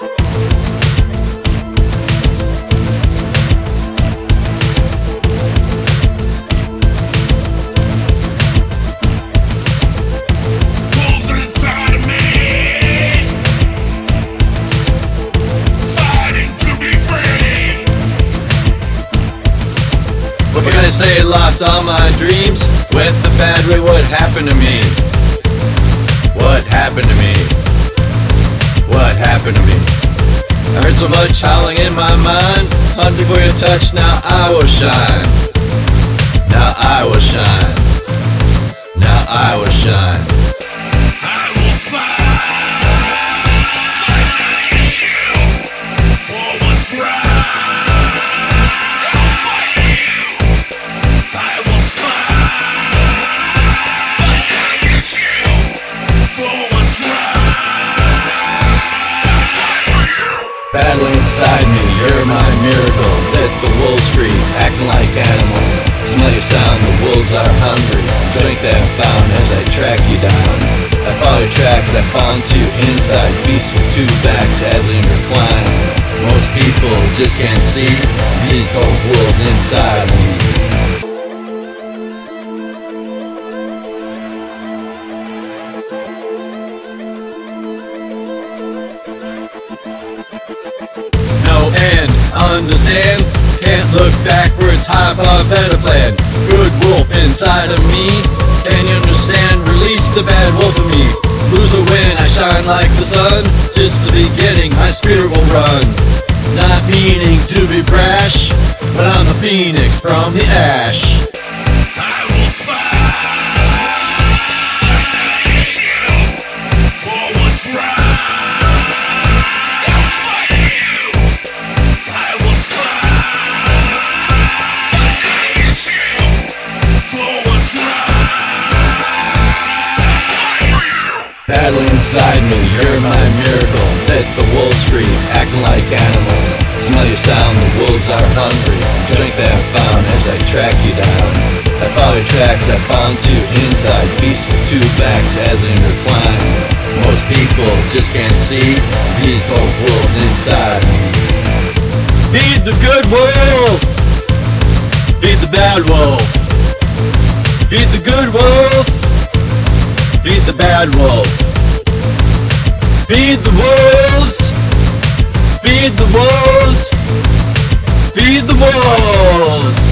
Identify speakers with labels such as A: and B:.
A: What can I say? Lost all my dreams. Went the bad way. What happened to me? What happened to me? What happened to me? I heard so much howling in my mind. Hunt before you touch. Now I will shine. Now I will shine. Now I will shine.
B: I will fight you for what's right.
A: Battling inside me, you're my miracle. Set the wolves free, acting like animals. Smell your sound, the wolves are hungry. Strength that I found as I track you down. I follow your tracks, I fall into you inside. Beast with two backs as intertwined. Most people just can't see these both wolves inside me. No end, understand? Can't look backwards, hype a better plan. Good wolf inside of me. Can you understand? Release the bad wolf of me. Lose or win, I shine like the sun. Just the beginning, my spirit will run. Not meaning to be brash, but I'm the phoenix from the ash.
B: I will fight you for what's right.
A: Battling inside me, you're my miracle. Set the wolves free, acting like animals. Smell your sound, the wolves are hungry. Strength that I found as I track you down. I follow your tracks, I found you inside. Beast with two backs as intertwined. Most people just can't see these both wolves inside me. Feed the good wolf! Feed the bad wolf! Feed the good wolf! Feed the bad wolf. Feed the wolves. Feed the wolves. Feed the wolves.